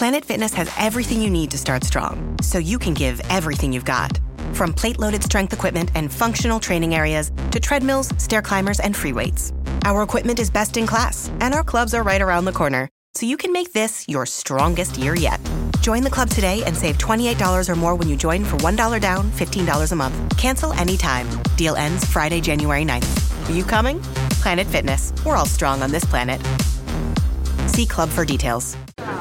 Planet Fitness has everything you need to start strong, so you can give everything you've got. From plate-loaded strength equipment and functional training areas to treadmills, stair climbers, and free weights. Our equipment is best in class, and our clubs are right around the corner, so you can make this your strongest year yet. Join the club today and save $28 or more when you join for $1 down, $15 a month. Cancel anytime. Deal ends Friday, January 9th. Are you coming? Planet Fitness. We're all strong on this planet. See club for details.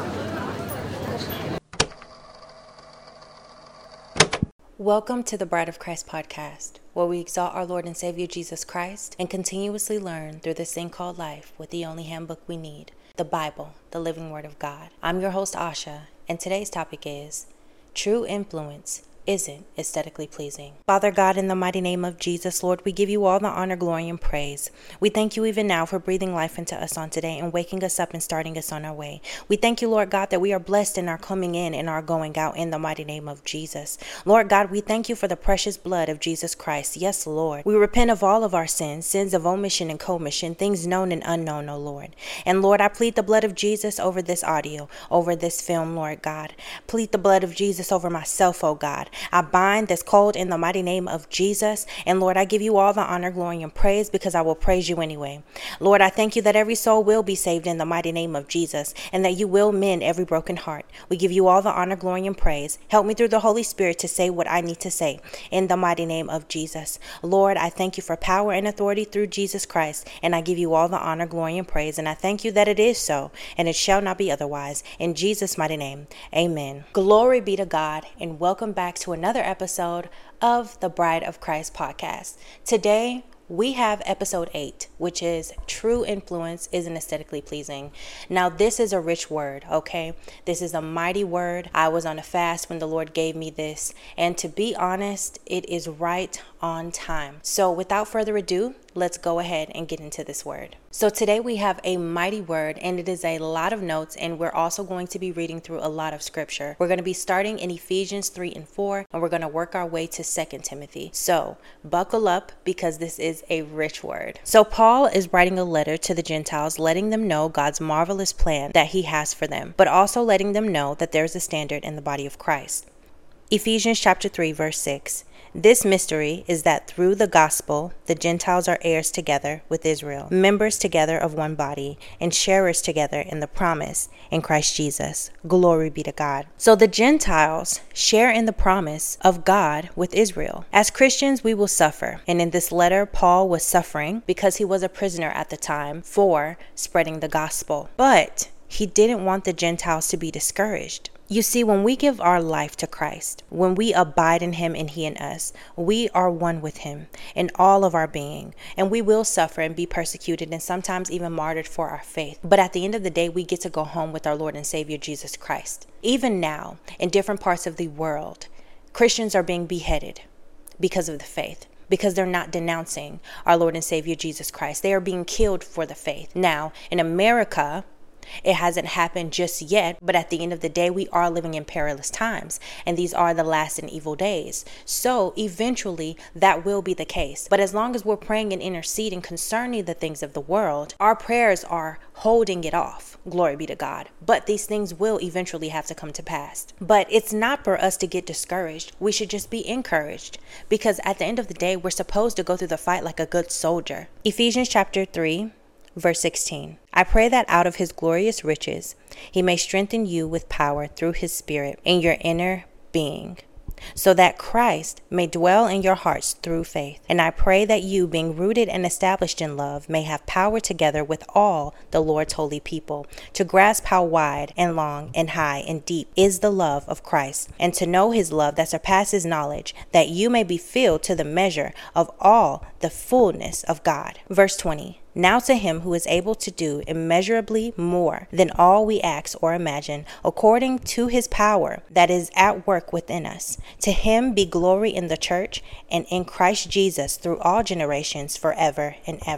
Welcome to the Bride of Christ podcast, where we exalt our Lord and Savior Jesus Christ and continuously learn through this thing called life with the only handbook we need, the Bible, the living Word of God. I'm your host, Asha, and today's topic is True Influence Isn't Aesthetically Pleasing. Father God, in the mighty name of Jesus, Lord, we give you all the honor, glory, and praise. We thank you even now for breathing life into us on today and waking us up and starting us on our way. We thank you, Lord God, that we are blessed in our coming in and our going out in the mighty name of Jesus. Lord God, we thank you for the precious blood of Jesus Christ. Yes, Lord. We repent of all of our sins, sins of omission and commission, things known and unknown, O Lord. And Lord, I plead the blood of Jesus over this audio, over this film, Lord God. Plead the blood of Jesus over myself, O God. I bind this cold in the mighty name of Jesus. And Lord, I give you all the honor, glory, and praise because I will praise you anyway. Lord, I thank you that every soul will be saved in the mighty name of Jesus and that you will mend every broken heart. We give you all the honor, glory, and praise. Help me through the Holy Spirit to say what I need to say in the mighty name of Jesus. Lord, I thank you for power and authority through Jesus Christ. And I give you all the honor, glory, and praise. And I thank you that it is so and it shall not be otherwise. In Jesus' mighty name, amen. Glory be to God and welcome back to another episode of the Bride of Christ podcast. Today, we have episode 8, which is True Influence Isn't Aesthetically Pleasing. Now, this is a rich word, okay? This is a mighty word. I was on a fast when the Lord gave me this. And to be honest, it is right on time. So without further ado, let's go ahead and get into this word. So today we have a mighty word, and it is a lot of notes, and we're also going to be reading through a lot of scripture. We're going to be starting in Ephesians 3 and 4, and we're going to work our way to 2 Timothy. So buckle up because this is a rich word. So Paul is writing a letter to the Gentiles, letting them know God's marvelous plan that he has for them, but also letting them know that there's a standard in the body of Christ. Ephesians chapter 3, verse 6. This mystery is that through the gospel, the Gentiles are heirs together with Israel, members together of one body, and sharers together in the promise in Christ Jesus. Glory be to God. So the Gentiles share in the promise of God with Israel. As Christians, we will suffer. And in this letter, Paul was suffering because he was a prisoner at the time for spreading the gospel. But he didn't want the Gentiles to be discouraged. You see, when we give our life to Christ, when we abide in him and he in us, we are one with him in all of our being. And we will suffer and be persecuted and sometimes even martyred for our faith. But at the end of the day, we get to go home with our Lord and Savior Jesus Christ. Even now, in different parts of the world, Christians are being beheaded because of the faith, because they're not denouncing our Lord and Savior Jesus Christ. They are being killed for the faith. Now, in America, it hasn't happened just yet, but at the end of the day, we are living in perilous times, and these are the last and evil days. So eventually, that will be the case. But as long as we're praying and interceding concerning the things of the world, our prayers are holding it off. Glory be to God. But these things will eventually have to come to pass. But it's not for us to get discouraged. We should just be encouraged, because at the end of the day, we're supposed to go through the fight like a good soldier. Ephesians chapter 3. Verse 16, I pray that out of his glorious riches, he may strengthen you with power through his Spirit in your inner being, so that Christ may dwell in your hearts through faith. And I pray that you, being rooted and established in love, may have power together with all the Lord's holy people to grasp how wide and long and high and deep is the love of Christ, and to know his love that surpasses knowledge, that you may be filled to the measure of all the fullness of God. Verse 20. Now to him who is able to do immeasurably more than all we ask or imagine, according to his power that is at work within us. To him be glory in the church and in Christ Jesus through all generations, forever and ever.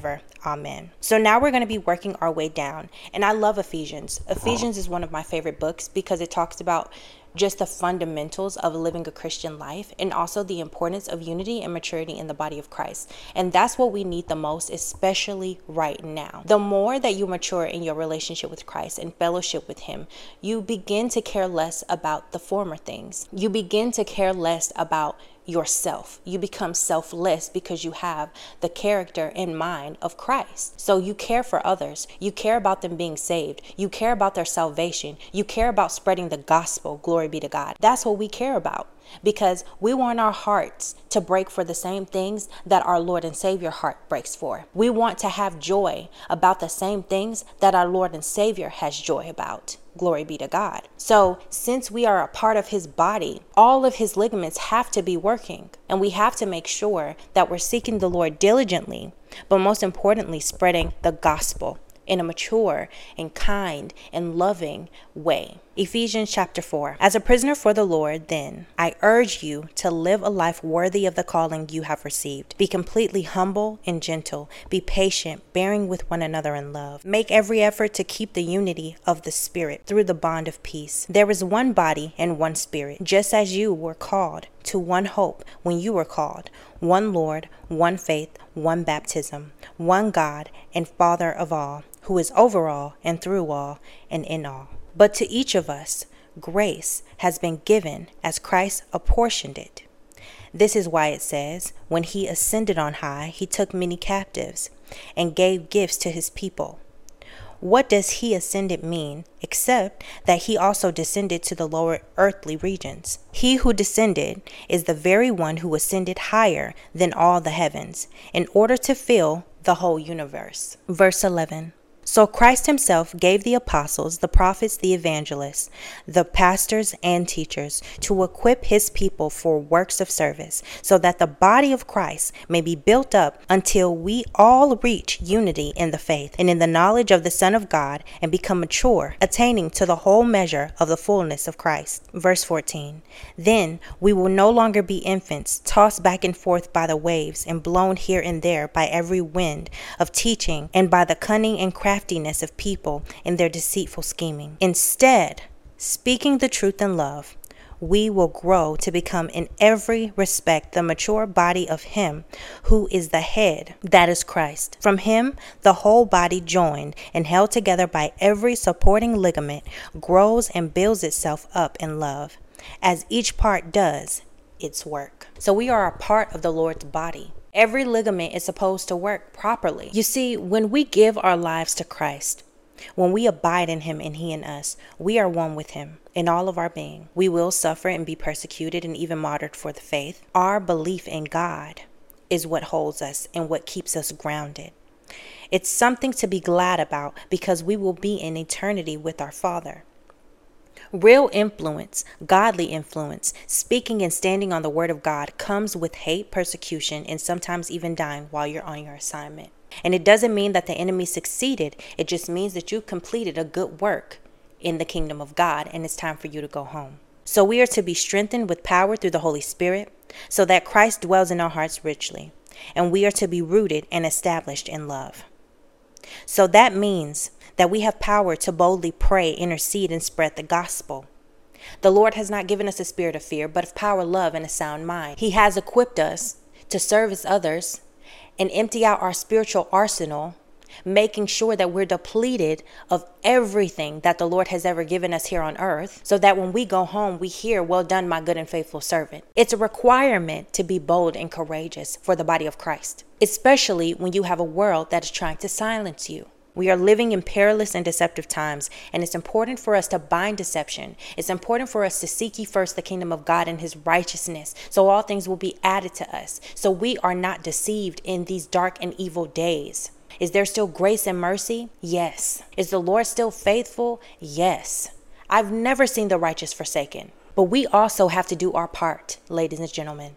Amen. So now we're going to be working our way down. And I love Ephesians. Ephesians is one of my favorite books because it talks about just the fundamentals of living a Christian life and also the importance of unity and maturity in the body of Christ. And that's what we need the most, especially right now. The more that you mature in your relationship with Christ and fellowship with Him, you begin to care less about the former things. You begin to care less about yourself. You become selfless because you have the character and mind of Christ. So you care for others. You care about them being saved. You care about their salvation. You care about spreading the gospel. Glory be to God. That's what we care about, because we want our hearts to break for the same things that our Lord and Savior heart breaks for. We want to have joy about the same things that our Lord and Savior has joy about. Glory be to God. So since we are a part of His body, all of His ligaments have to be working, and we have to make sure that we're seeking the Lord diligently, but most importantly, spreading the gospel in a mature and kind and loving way. Ephesians chapter 4. As a prisoner for the Lord, then, I urge you to live a life worthy of the calling you have received. Be completely humble and gentle. Be patient, bearing with one another in love. Make every effort to keep the unity of the Spirit through the bond of peace. There is one body and one Spirit, just as you were called to one hope when you were called, one Lord, one faith, one baptism, one God and Father of all, who is over all and through all and in all. But to each of us, grace has been given as Christ apportioned it. This is why it says, when He ascended on high, He took many captives and gave gifts to His people. What does He ascended mean, except that He also descended to the lower earthly regions? He who descended is the very one who ascended higher than all the heavens, in order to fill the whole universe. Verse 11. So Christ Himself gave the apostles, the prophets, the evangelists, the pastors and teachers to equip His people for works of service, so that the body of Christ may be built up until we all reach unity in the faith and in the knowledge of the Son of God and become mature, attaining to the whole measure of the fullness of Christ. Verse 14. Then we will no longer be infants, tossed back and forth by the waves and blown here and there by every wind of teaching and by the cunning and craftiness of people in their deceitful scheming. Instead, speaking the truth in love, we will grow to become in every respect the mature body of Him who is the head, that is Christ. From Him, the whole body, joined and held together by every supporting ligament, grows and builds itself up in love, as each part does its work. So we are a part of the Lord's body. Every ligament is supposed to work properly. You see, when we give our lives to Christ, when we abide in Him and He in us, we are one with Him in all of our being. We will suffer and be persecuted and even martyred for the faith. Our belief in God is what holds us and what keeps us grounded. It's something to be glad about because we will be in eternity with our Father. Real influence, godly influence, speaking and standing on the word of God comes with hate, persecution, and sometimes even dying while you're on your assignment. And it doesn't mean that the enemy succeeded. It just means that you completed a good work in the kingdom of God, and it's time for you to go home. So we are to be strengthened with power through the Holy Spirit so that Christ dwells in our hearts richly. And we are to be rooted and established in love. So that means that we have power to boldly pray, intercede, and spread the gospel. The Lord has not given us a spirit of fear, but of power, love, and a sound mind. He has equipped us to service others and empty out our spiritual arsenal, making sure that we're depleted of everything that the Lord has ever given us here on earth, so that when we go home, we hear, well done, my good and faithful servant. It's a requirement to be bold and courageous for the body of Christ, especially when you have a world that is trying to silence you. We are living in perilous and deceptive times, and it's important for us to bind deception. It's important for us to seek ye first the kingdom of God and His righteousness, so all things will be added to us, so we are not deceived in these dark and evil days. Is there still grace and mercy? Yes. Is the Lord still faithful? Yes. I've never seen the righteous forsaken. But we also have to do our part, ladies and gentlemen.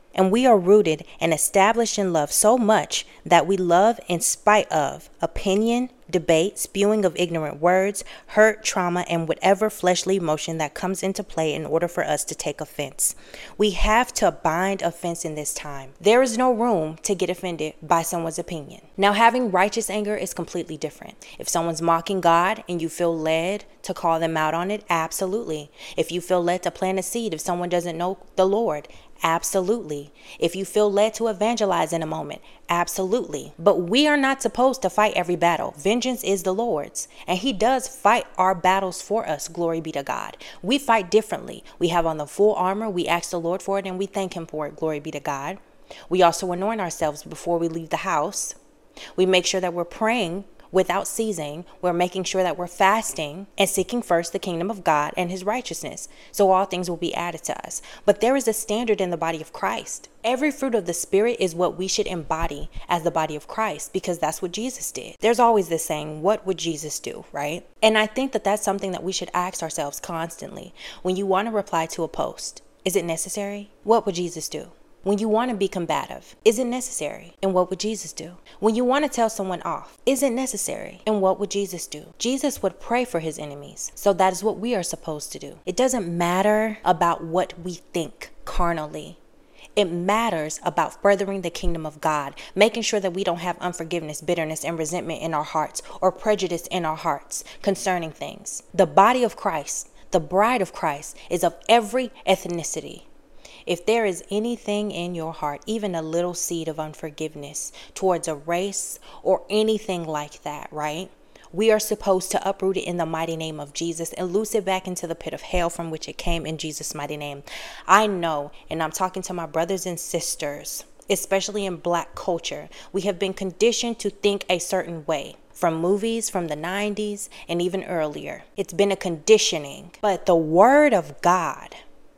And we are rooted and established in love so much that we love in spite of opinion, debate, spewing of ignorant words, hurt, trauma, and whatever fleshly emotion that comes into play in order for us to take offense. We have to bind offense in this time. There is no room to get offended by someone's opinion. Now, having righteous anger is completely different. If someone's mocking God and you feel led to call them out on it, absolutely. If you feel led to plant a seed if someone doesn't know the Lord, absolutely. If you feel led to evangelize in a moment, absolutely. But we are not supposed to fight every battle. Vengeance is the Lord's, and He does fight our battles for us. Glory be to God. We fight differently. We have on the full armor. We ask the Lord for it, and we thank Him for it. Glory be to God. We also anoint ourselves before we leave the house. We make sure that we're praying without ceasing. We're making sure that we're fasting and seeking first the kingdom of God and His righteousness. So all things will be added to us. But there is a standard in the body of Christ. Every fruit of the Spirit is what we should embody as the body of Christ, because that's what Jesus did. There's always this saying, what would Jesus do, right? And I think that that's something that we should ask ourselves constantly. When you want to reply to a post, is it necessary? What would Jesus do? When you want to be combative, is it necessary? And what would Jesus do? When you want to tell someone off, is it necessary? And what would Jesus do? Jesus would pray for His enemies. So that is what we are supposed to do. It doesn't matter about what we think carnally. It matters about furthering the kingdom of God, making sure that we don't have unforgiveness, bitterness, and resentment in our hearts, or prejudice in our hearts concerning things. The body of Christ, the bride of Christ, is of every ethnicity. If there is anything in your heart, even a little seed of unforgiveness towards a race or anything like that, right? We are supposed to uproot it in the mighty name of Jesus and loose it back into the pit of hell from which it came in Jesus' mighty name. I know, and I'm talking to my brothers and sisters, especially in Black culture, we have been conditioned to think a certain way. From movies from the 90s and even earlier. It's been a conditioning. But the Word of God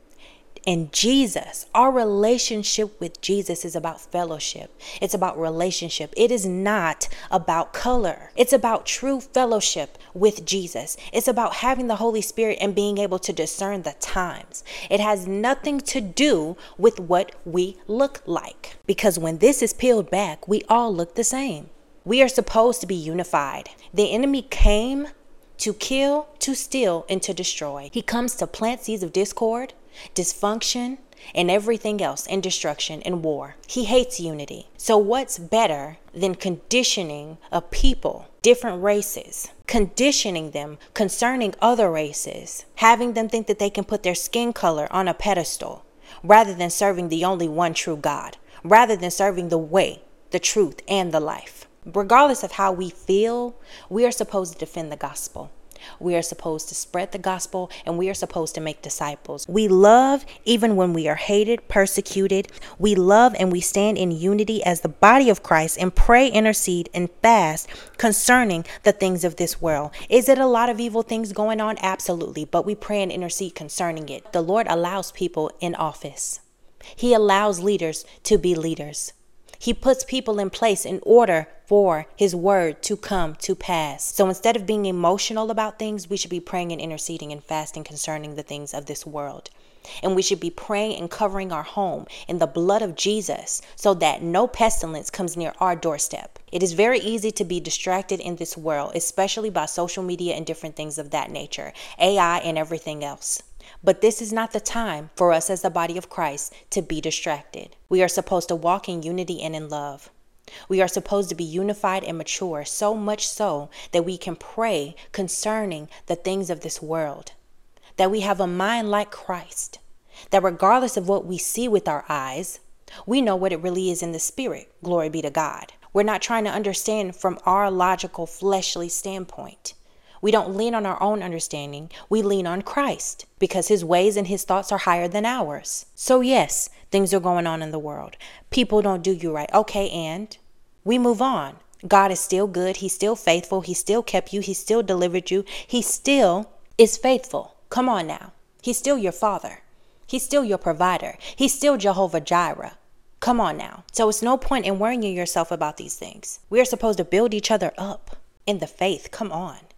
and Jesus, our relationship with Jesus is about fellowship. It's about relationship. It is not about color. It's about true fellowship with Jesus. It's about having the Holy Spirit and being able to discern the times. It has nothing to do with what we look like. Because when this is peeled back, we all look the same. We are supposed to be unified. The enemy came to kill, to steal, and to destroy. He comes to plant seeds of discord, dysfunction, and everything else, and destruction and war. He hates unity. So what's better than conditioning a people, different races, conditioning them concerning other races, having them think that they can put their skin color on a pedestal, rather than serving the only one true God, rather than serving the way, the truth, and the life. Regardless of how we feel, we are supposed to defend the gospel. We are supposed to spread the gospel, and we are supposed to make disciples. We love even when we are hated, persecuted. We love and we stand in unity as the body of Christ and pray, intercede, and fast concerning the things of this world. Is it a lot of evil things going on? Absolutely. But we pray and intercede concerning it. The Lord allows people in office. He allows leaders to be leaders. He puts people in place in order for His word to come to pass. So instead of being emotional about things, we should be praying and interceding and fasting concerning the things of this world. And we should be praying and covering our home in the blood of Jesus so that no pestilence comes near our doorstep. It is very easy to be distracted in this world, especially by social media and different things of that nature, AI and everything else. But this is not the time for us as the body of Christ to be distracted. We are supposed to walk in unity and in love. We are supposed to be unified and mature, so much so that we can pray concerning the things of this world. That we have a mind like Christ. That regardless of what we see with our eyes, we know what it really is in the spirit. Glory be to God. We're not trying to understand from our logical, fleshly standpoint. We don't lean on our own understanding. We lean on Christ because His ways and His thoughts are higher than ours. So yes, things are going on in the world. People don't do you right. Okay, and we move on. God is still good. He's still faithful. He still kept you. He still delivered you. He still is faithful. Come on now. He's still your Father. He's still your provider. He's still Jehovah Jireh. Come on now. So it's no point in worrying yourself about these things. We are supposed to build each other up in the faith. Come on.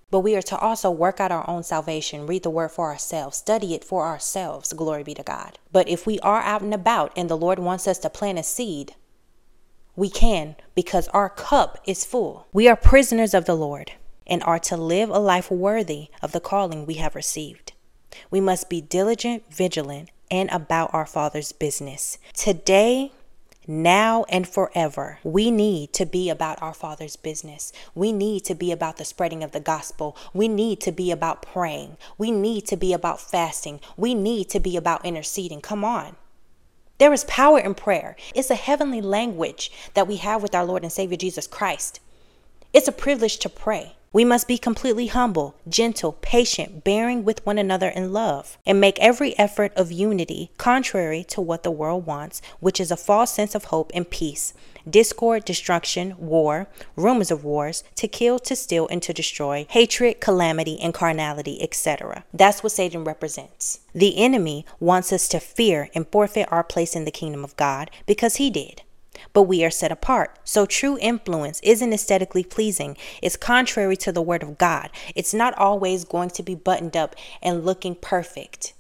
But we are to also work out our own salvation, read the word for ourselves, study it for ourselves. Glory be to God. But if we are out and about and the Lord wants us to plant a seed, we can, because our cup is full. We are prisoners of the Lord and are to live a life worthy of the calling we have received. We must be diligent, vigilant, and about our Father's business. Today, now, and forever, we need to be about our Father's business. We need to be about the spreading of the gospel. We need to be about praying. We need to be about fasting. We need to be about interceding. Come on. There is power in prayer. It's a heavenly language that we have with our Lord and Savior Jesus Christ. It's a privilege to pray. We must be completely humble, gentle, patient, bearing with one another in love, and make every effort of unity, contrary to what the world wants, which is a false sense of hope and peace, discord, destruction, war, rumors of wars, to kill, to steal, and to destroy, hatred, calamity, and carnality, etc. That's what Satan represents. The enemy wants us to fear and forfeit our place in the kingdom of God because he did. But we are set apart. So true influence isn't aesthetically pleasing. It's contrary to the word of God. It's not always going to be buttoned up and looking perfect.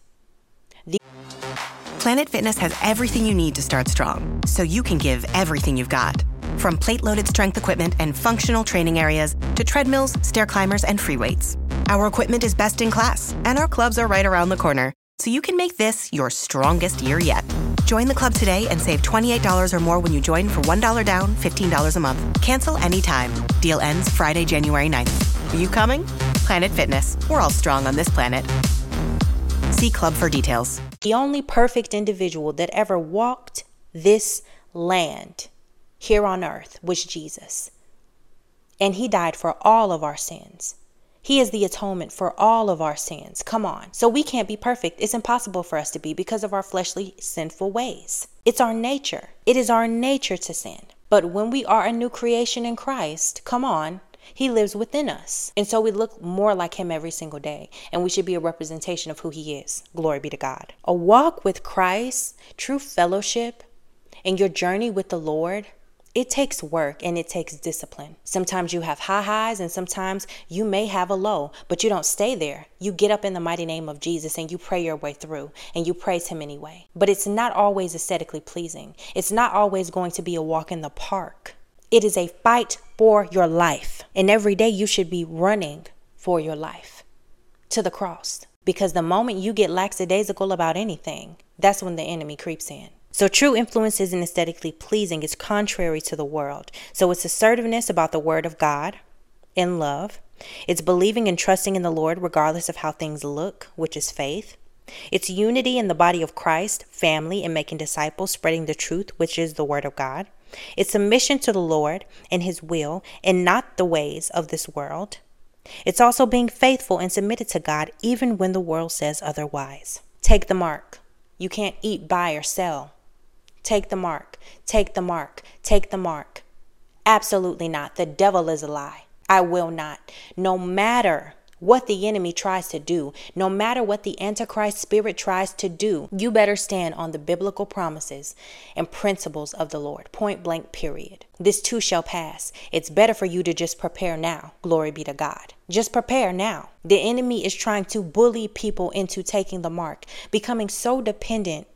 Planet Fitness has everything you need to start strong, so you can give everything you've got. From plate-loaded strength equipment and functional training areas to treadmills, stair climbers, and free weights. Our equipment is best in class, and our clubs are right around the corner, so you can make this your strongest year yet. Join the club today and save $28 or more when you join for $1 down, $15 a month. Cancel anytime. Deal ends Friday, January 9th. Are you coming? Planet Fitness. We're all strong on this planet. See club for details. The only perfect individual that ever walked this land here on earth was Jesus. And he died for all of our sins. He is the atonement for all of our sins. Come on. So we can't be perfect. It's impossible for us to be because of our fleshly, sinful ways. It's our nature. It is our nature to sin. But when we are a new creation in Christ, come on, he lives within us. And so we look more like him every single day. And we should be a representation of who he is. Glory be to God. A walk with Christ, true fellowship, and your journey with the Lord, it takes work and it takes discipline. Sometimes you have high highs and sometimes you may have a low, but you don't stay there. You get up in the mighty name of Jesus and you pray your way through and you praise him anyway. But it's not always aesthetically pleasing. It's not always going to be a walk in the park. It is a fight for your life. And every day you should be running for your life to the cross. Because the moment you get lackadaisical about anything, that's when the enemy creeps in. So true influence isn't aesthetically pleasing. It's contrary to the world. So it's assertiveness about the word of God in love. It's believing and trusting in the Lord regardless of how things look, which is faith. It's unity in the body of Christ, family, and making disciples, spreading the truth, which is the word of God. It's submission to the Lord and his will and not the ways of this world. It's also being faithful and submitted to God even when the world says otherwise. Take the mark. You can't eat, buy, or sell. Take the mark, take the mark, take the mark. Absolutely not. The devil is a lie. I will not. No matter what the enemy tries to do, no matter what the Antichrist spirit tries to do, you better stand on the biblical promises and principles of the Lord. Point blank, period. This too shall pass. It's better for you to just prepare now. Glory be to God. Just prepare now. The enemy is trying to bully people into taking the mark, becoming so dependent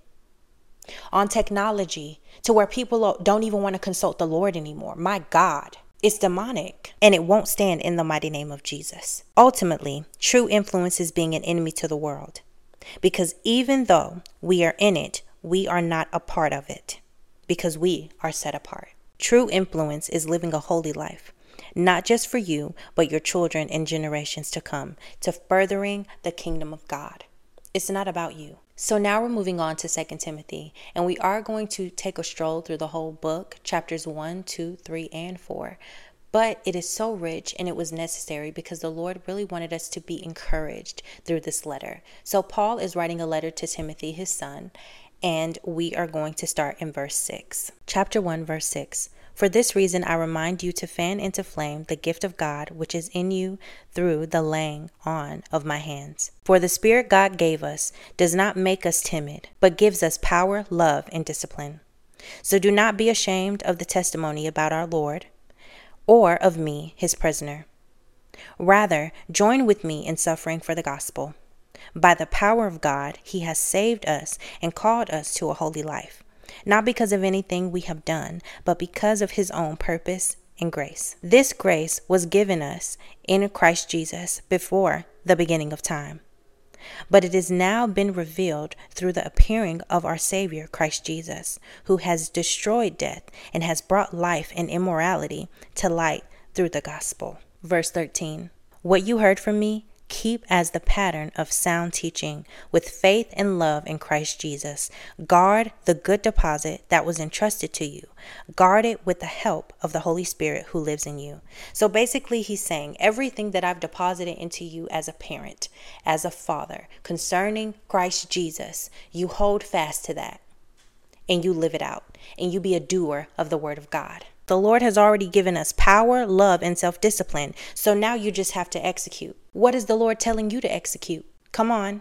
on technology to where people don't even want to consult the Lord anymore. My God, it's demonic and it won't stand in the mighty name of Jesus. Ultimately, true influence is being an enemy to the world because even though we are in it, we are not a part of it because we are set apart. True influence is living a holy life, not just for you, but your children and generations to come, to furthering the kingdom of God. It's not about you. So now we're moving on to 2 Timothy, and we are going to take a stroll through the whole book, chapters 1, 2, 3, and 4. But it is so rich and it was necessary because the Lord really wanted us to be encouraged through this letter. So Paul is writing a letter to Timothy, his son, and we are going to start in verse 6. Chapter 1, verse 6. For this reason, I remind you to fan into flame the gift of God, which is in you through the laying on of my hands. For the Spirit God gave us does not make us timid, but gives us power, love, and discipline. So do not be ashamed of the testimony about our Lord, or of me, his prisoner, Rather, join with me in suffering for the gospel. By the power of God, he has saved us and called us to a holy life, not because of anything we have done, but because of his own purpose and grace. This grace was given us in Christ Jesus before the beginning of time, but it has now been revealed through the appearing of our Savior, Christ Jesus, who has destroyed death and has brought life and immortality to light through the gospel. Verse 13, what you heard from me, keep as the pattern of sound teaching with faith and love in Christ Jesus. Guard the good deposit that was entrusted to you. Guard it with the help of the Holy Spirit who lives in you. So basically he's saying everything that I've deposited into you as a parent, as a father, concerning Christ Jesus, you hold fast to that and you live it out and you be a doer of the word of God. The Lord has already given us power, love, and self-discipline. So now you just have to execute. What is the Lord telling you to execute? Come on.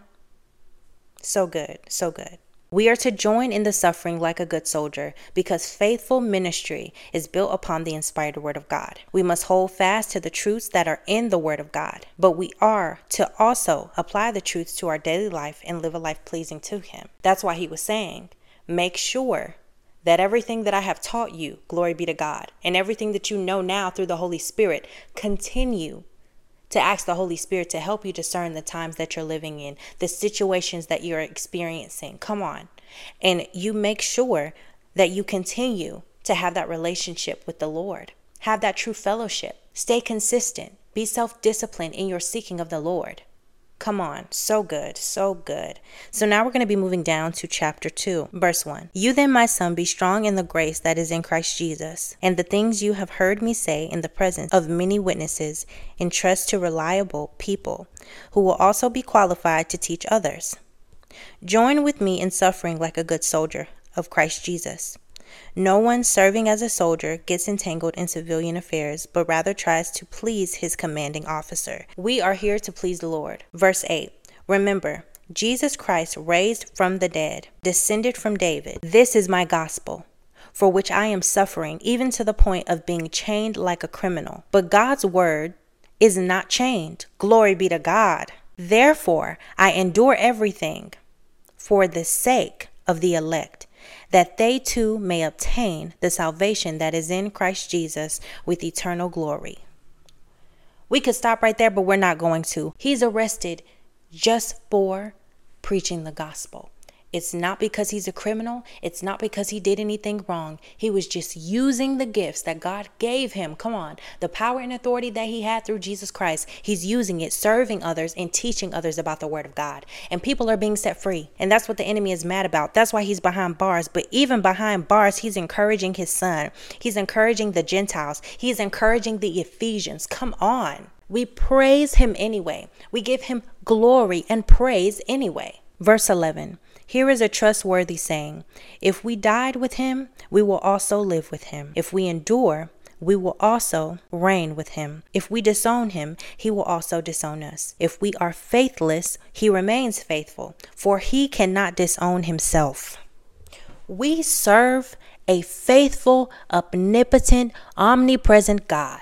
So good. So good. We are to join in the suffering like a good soldier because faithful ministry is built upon the inspired word of God. We must hold fast to the truths that are in the word of God, but we are to also apply the truths to our daily life and live a life pleasing to him. That's why he was saying, make sure that everything that I have taught you, glory be to God, and everything that you know now through the Holy Spirit, continue to ask the Holy Spirit to help you discern the times that you're living in, the situations that you're experiencing. Come on. And you make sure that you continue to have that relationship with the Lord. Have that true fellowship. Stay consistent. Be self-disciplined in your seeking of the Lord. Come on. So good. So good. So now we're going to be moving down to chapter 2, verse 1. You then, my son, be strong in the grace that is in Christ Jesus, and the things you have heard me say in the presence of many witnesses, entrust to reliable people who will also be qualified to teach others. Join with me in suffering like a good soldier of Christ Jesus. No one serving as a soldier gets entangled in civilian affairs, but rather tries to please his commanding officer. We are here to please the Lord. Verse 8. Remember, Jesus Christ raised from the dead, descended from David. This is my gospel, for which I am suffering, even to the point of being chained like a criminal. But God's word is not chained. Glory be to God. Therefore, I endure everything for the sake of the elect, that they too may obtain the salvation that is in Christ Jesus with eternal glory. We could stop right there, but we're not going to. He's arrested just for preaching the gospel. It's not because he's a criminal. It's not because he did anything wrong. He was just using the gifts that God gave him. Come on. The power and authority that he had through Jesus Christ. He's using it, serving others and teaching others about the word of God. And people are being set free. And that's what the enemy is mad about. That's why he's behind bars. But even behind bars, he's encouraging his son. He's encouraging the Gentiles. He's encouraging the Ephesians. Come on. We praise him anyway. We give him glory and praise anyway. Verse 11. Here is a trustworthy saying. If we died with him, we will also live with him. If we endure, we will also reign with him. If we disown him, he will also disown us. If we are faithless, he remains faithful, for he cannot disown himself. We serve a faithful, omnipotent, omnipresent God.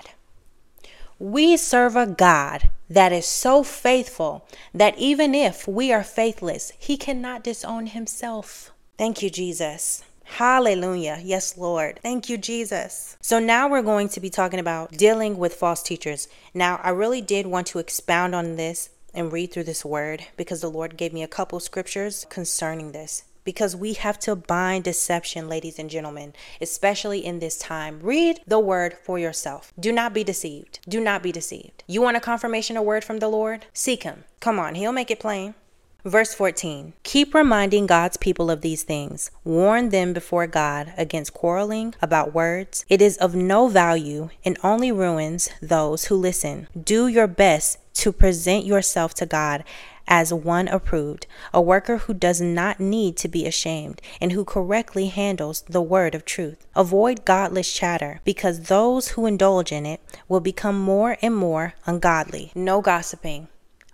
We serve a God that is so faithful that even if we are faithless, he cannot disown himself. Thank you, Jesus. Hallelujah. Yes, Lord. Thank you, Jesus. So now we're going to be talking about dealing with false teachers. Now, I really did want to expound on this and read through this word because the Lord gave me a couple scriptures concerning this. Because we have to bind deception, ladies and gentlemen, especially in this time. Read the word for yourself. Do not be deceived. Do not be deceived. You want a confirmation of word from the Lord? Seek him. Come on, he'll make it plain. Verse 14. Keep reminding God's people of these things. Warn them before God against quarreling about words. It is of no value and only ruins those who listen. Do your best to present yourself to God as one approved, a worker who does not need to be ashamed and who correctly handles the word of truth. Avoid godless chatter because those who indulge in it will become more and more ungodly. No gossiping.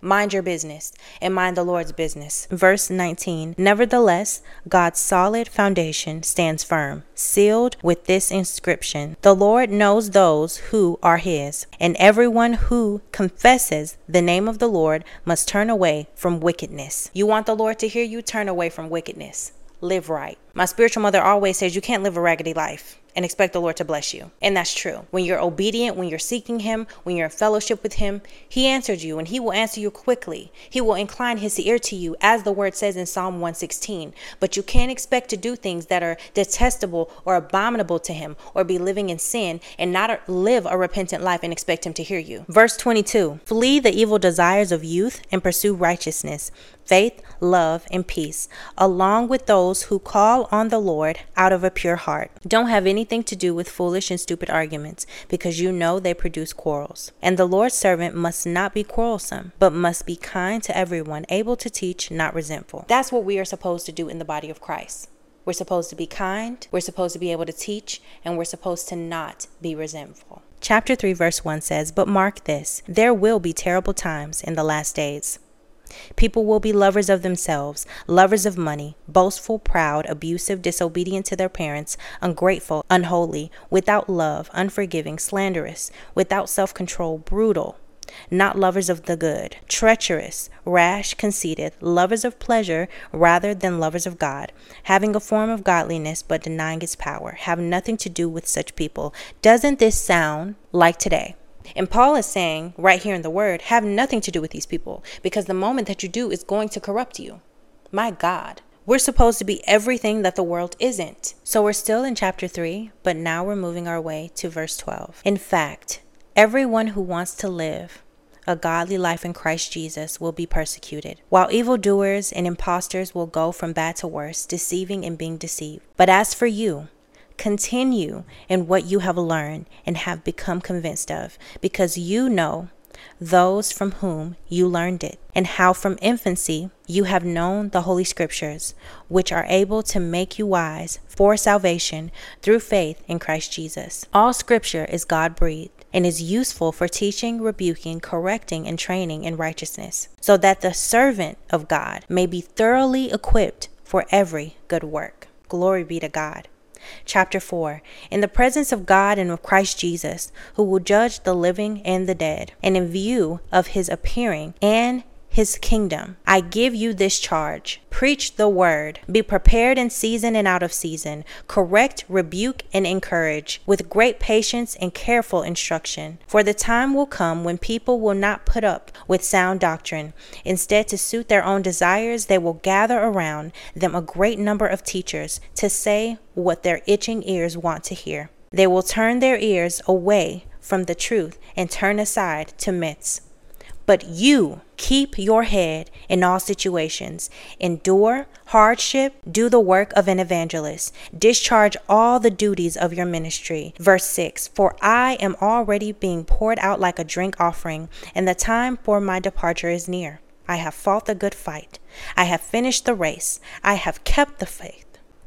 Mind your business and mind the Lord's business. Verse 19, nevertheless, God's solid foundation stands firm, sealed with this inscription: the Lord knows those who are his, and everyone who confesses the name of the Lord must turn away from wickedness. You want the Lord to hear you? Turn away from wickedness. Live right. My spiritual mother always says you can't live a raggedy life and expect the Lord to bless you. And that's true. When you're obedient, when you're seeking him, when you're in fellowship with him, he answers you, and he will answer you quickly. He will incline his ear to you, as the word says in Psalm 116. But you can't expect to do things that are detestable or abominable to him, or be living in sin and not live a repentant life and expect him to hear you. Verse 22, flee the evil desires of youth and pursue righteousness, faith, love, and peace, along with those who call on the Lord out of a pure heart. Don't have anything to do with foolish and stupid arguments, because you know they produce quarrels. And the Lord's servant must not be quarrelsome, but must be kind to everyone, able to teach, not resentful. That's what we are supposed to do in the body of Christ. We're supposed to be kind, we're supposed to be able to teach, and we're supposed to not be resentful. Chapter 3, verse 1 says, but mark this, there will be terrible times in the last days. People will be lovers of themselves, lovers of money, boastful, proud, abusive, disobedient to their parents, ungrateful, unholy, without love, unforgiving, slanderous, without self-control, brutal, not lovers of the good, treacherous, rash, conceited, lovers of pleasure rather than lovers of God, having a form of godliness but denying its power. Have nothing to do with such people. Doesn't this sound like today? And Paul is saying right here in the word, have nothing to do with these people, because the moment that you do is going to corrupt you. My God, we're supposed to be everything that the world isn't. So we're still in chapter 3, but now we're moving our way to verse 12. In fact, everyone who wants to live a godly life in Christ Jesus will be persecuted, while evildoers and impostors will go from bad to worse, deceiving and being deceived. But as for you, continue in what you have learned and have become convinced of, because you know those from whom you learned it, and how from infancy you have known the Holy Scriptures, which are able to make you wise for salvation through faith in Christ Jesus. All Scripture is God-breathed and is useful for teaching, rebuking, correcting, and training in righteousness, so that the servant of God may be thoroughly equipped for every good work. Glory be to God. Chapter 4, in the presence of God and of Christ Jesus, who will judge the living and the dead, and in view of his appearing and his kingdom, I give you this charge. Preach the word. Be prepared in season and out of season. Correct, rebuke, and encourage with great patience and careful instruction. For the time will come when people will not put up with sound doctrine. Instead, to suit their own desires, they will gather around them a great number of teachers to say what their itching ears want to hear. They will turn their ears away from the truth and turn aside to myths. But you keep your head in all situations. Endure hardship. Do the work of an evangelist. Discharge all the duties of your ministry. Verse 6, for I am already being poured out like a drink offering, and the time for my departure is near. I have fought the good fight. I have finished the race. I have kept the faith.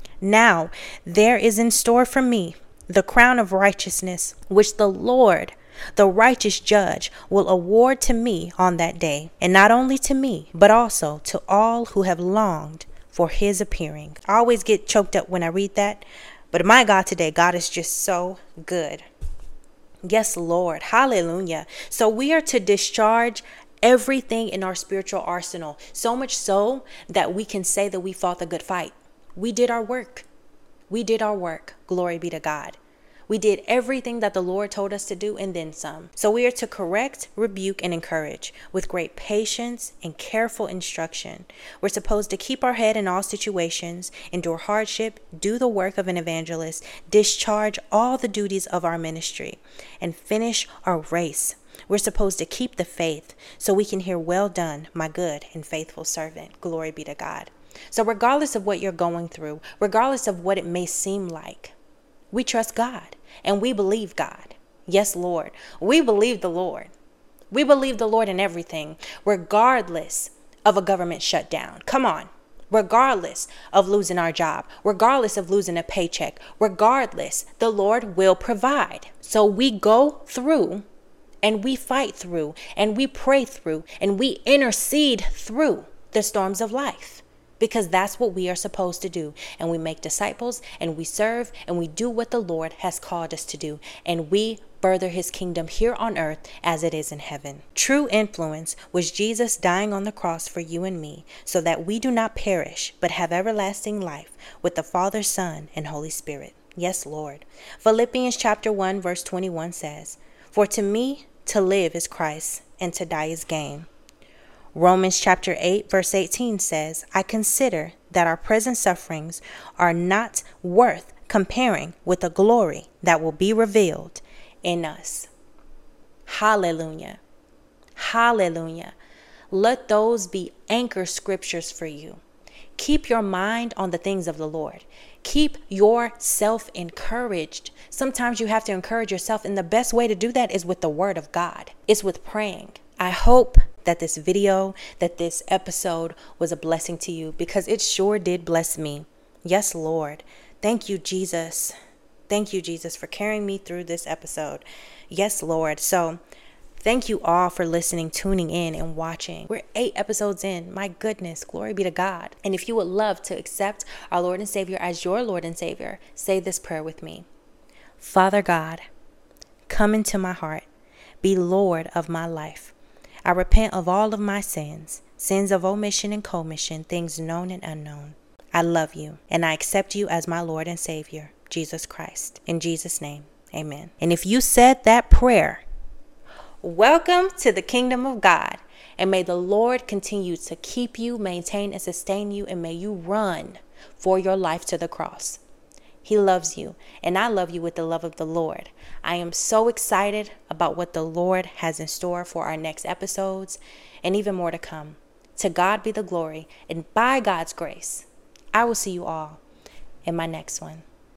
Now there is in store for me the crown of righteousness, which the Lord, the righteous judge, will award to me on that day, and not only to me, but also to all who have longed for his appearing. I always get choked up when I read that, but my God, today, God is just so good. Yes, Lord. Hallelujah. So we are to discharge everything in our spiritual arsenal, so much so that we can say that we fought the good fight. We did our work. We did our work. Glory be to God. We did everything that the Lord told us to do and then some. So we are to correct, rebuke, and encourage with great patience and careful instruction. We're supposed to keep our head in all situations, endure hardship, do the work of an evangelist, discharge all the duties of our ministry, and finish our race. We're supposed to keep the faith so we can hear, well done, my good and faithful servant. Glory be to God. So regardless of what you're going through, regardless of what it may seem like, we trust God and we believe God. Yes, Lord. We believe the Lord. We believe the Lord in everything, regardless of a government shutdown. Come on. Regardless of losing our job, regardless of losing a paycheck, regardless, the Lord will provide. So we go through and we fight through, and we pray through, and we intercede through the storms of life. Because that's what we are supposed to do. And we make disciples, and we serve, and we do what the Lord has called us to do. And we further his kingdom here on earth as it is in heaven. True influence was Jesus dying on the cross for you and me, so that we do not perish, but have everlasting life with the Father, Son, and Holy Spirit. Yes, Lord. Philippians chapter 1, verse 21 says, "For to me to live is Christ, and to die is gain." Romans chapter 8, verse 18 says, "I consider that our present sufferings are not worth comparing with the glory that will be revealed in us." Hallelujah. Hallelujah. Let those be anchor scriptures for you. Keep your mind on the things of the Lord. Keep yourself encouraged. Sometimes you have to encourage yourself, and the best way to do that is with the word of God. It's with praying. I hope that this video, that this episode was a blessing to you, because it sure did bless me. Yes, Lord. Thank you, Jesus. Thank you, Jesus, for carrying me through this episode. Yes, Lord. So thank you all for listening, tuning in, and watching. We're 8 episodes in. My goodness, glory be to God. And if you would love to accept our Lord and Savior as your Lord and Savior, say this prayer with me. Father God, come into my heart. Be Lord of my life. I repent of all of my sins of omission and commission, things known and unknown. I love you, and I accept you as my Lord and Savior, Jesus Christ. In Jesus' name, amen. And if you said that prayer, welcome to the kingdom of God. And may the Lord continue to keep you, maintain, and sustain you, and may you run for your life to the cross. He loves you, and I love you with the love of the Lord. I am so excited about what the Lord has in store for our next episodes, and even more to come. To God be the glory, and by God's grace, I will see you all in my next one.